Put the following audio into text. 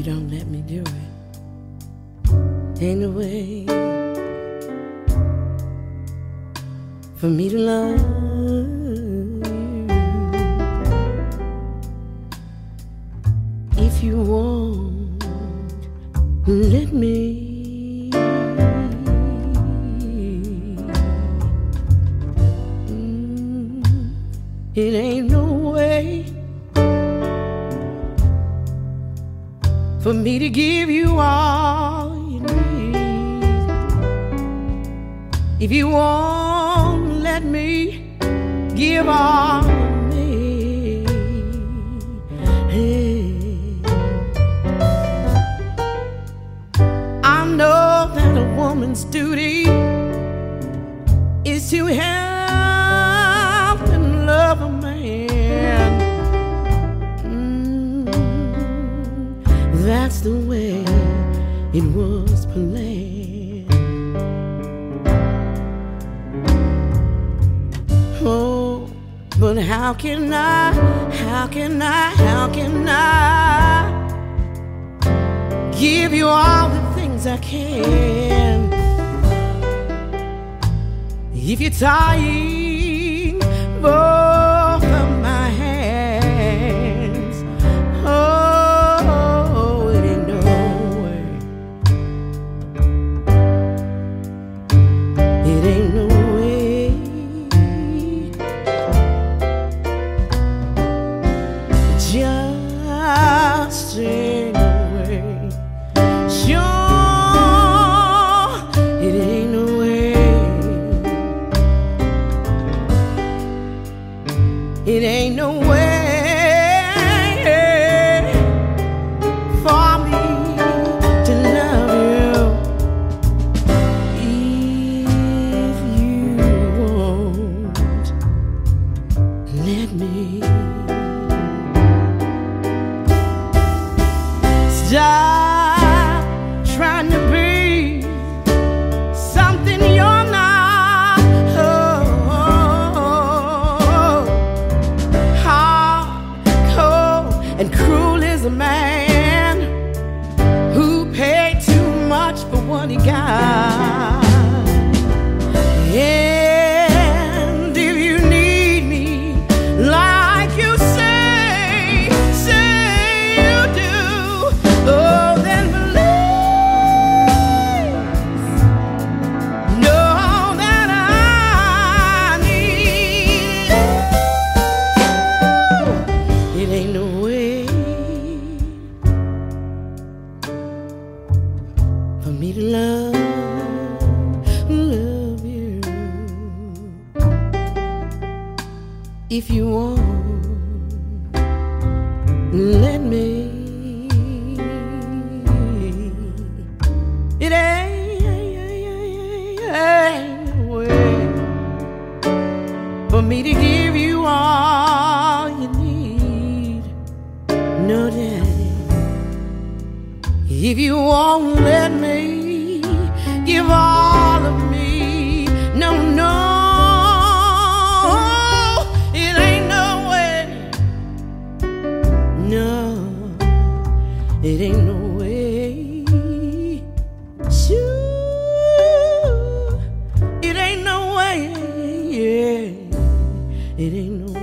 don't let me do it. Ain't no way for me to love you. If you won't let me, it ain't no way for me to give you all you need. If you won't let me give all of me, hey. I know that a woman's duty is to help and love a man. That's the way it was planned. Oh, but how can I give you all the things I can if you're tying both of my hands? Oh, it ain't no way. It ain't no way. Just ain't no way. Sure, it ain't no way. It ain't no way for me to love you if you won't let me. Stop trying to be something you're not. Hard, cold, and cruel is a man who paid too much for what he got. And if you need me like you say you do, oh, then believe, know that I need you. It ain't no way for me to love you if you won't let me. It ain't no way for me to give you all you need. No, Daddy, if you won't let me give all of me, no, it ain't no way. No, it ain't no way. Sure, it ain't no way. Yeah, it ain't no way.